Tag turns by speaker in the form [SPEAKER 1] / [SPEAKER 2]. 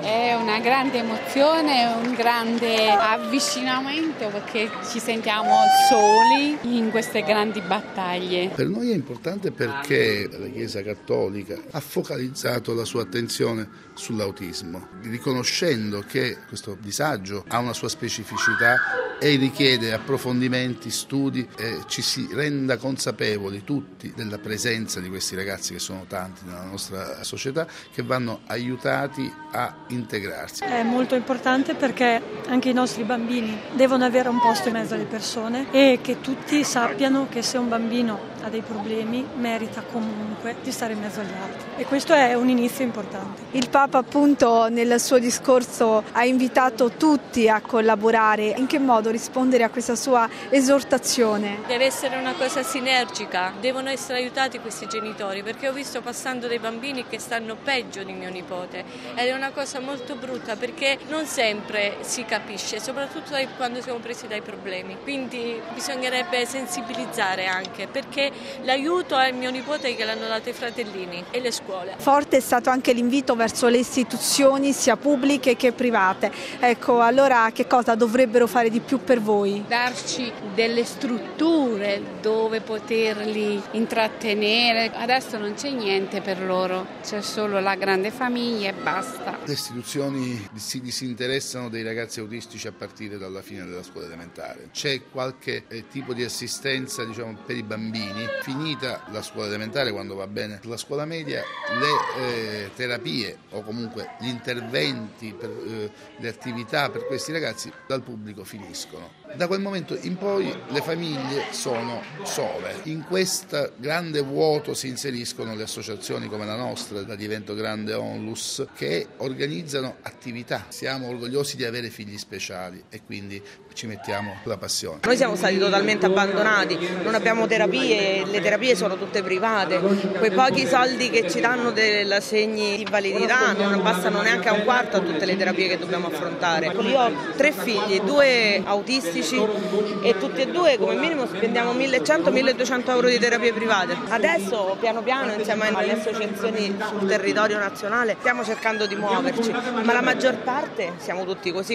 [SPEAKER 1] È una grande emozione, un grande avvicinamento perché ci sentiamo soli in queste grandi battaglie.
[SPEAKER 2] Per noi è importante perché la Chiesa Cattolica ha focalizzato la sua attenzione sull'autismo, riconoscendo che questo disagio ha una sua specificità e richiede approfondimenti, studi e ci si renda consapevoli tutti della presenza di questi ragazzi che sono tanti nella nostra società, che vanno aiutati a integrarsi.
[SPEAKER 3] È molto importante perché anche i nostri bambini devono avere un posto in mezzo alle persone e che tutti sappiano che se un bambino ha dei problemi merita comunque di stare in mezzo agli altri, e questo è un inizio importante.
[SPEAKER 4] Il Papa appunto nel suo discorso ha invitato tutti a collaborare. In che modo rispondere a questa sua esortazione?
[SPEAKER 5] Deve essere una cosa sinergica, devono essere aiutati questi genitori, perché ho visto passando dei bambini che stanno peggio di mio nipote ed è una cosa molto brutta perché non sempre si capisce, soprattutto quando siamo presi dai problemi, quindi bisognerebbe sensibilizzare anche, perché l'aiuto a mio nipote che l'hanno dato i fratellini e le scuole.
[SPEAKER 4] Forte è stato anche l'invito verso le istituzioni sia pubbliche che private. Ecco, allora che cosa dovrebbero fare di più per voi?
[SPEAKER 1] Darci delle strutture dove poterli intrattenere. Adesso non c'è niente per loro, c'è solo la grande famiglia e basta.
[SPEAKER 2] Le istituzioni si disinteressano dei ragazzi autistici a partire dalla fine della scuola elementare. C'è qualche tipo di assistenza, per i bambini. Finita la scuola elementare, quando va bene la scuola media, le terapie o comunque gli interventi, le attività per questi ragazzi dal pubblico finiscono. Da quel momento in poi le famiglie sono sole. In questo grande vuoto si inseriscono le associazioni come la nostra, la Divento Grande Onlus, che organizzano attività. Siamo orgogliosi di avere figli speciali e quindi ci mettiamo la passione.
[SPEAKER 6] Noi siamo stati totalmente abbandonati, non abbiamo terapie, le terapie sono tutte private, quei pochi soldi che ci danno dell'assegni di invalidità non bastano neanche a un quarto a tutte le terapie che dobbiamo affrontare. Io ho 3 figli, 2 autistici e tutti e 2 come minimo spendiamo 1.100-1.200 euro di terapie private. Adesso piano piano insieme alle associazioni sul territorio nazionale stiamo cercando di muoverci, ma la maggior parte siamo tutti così.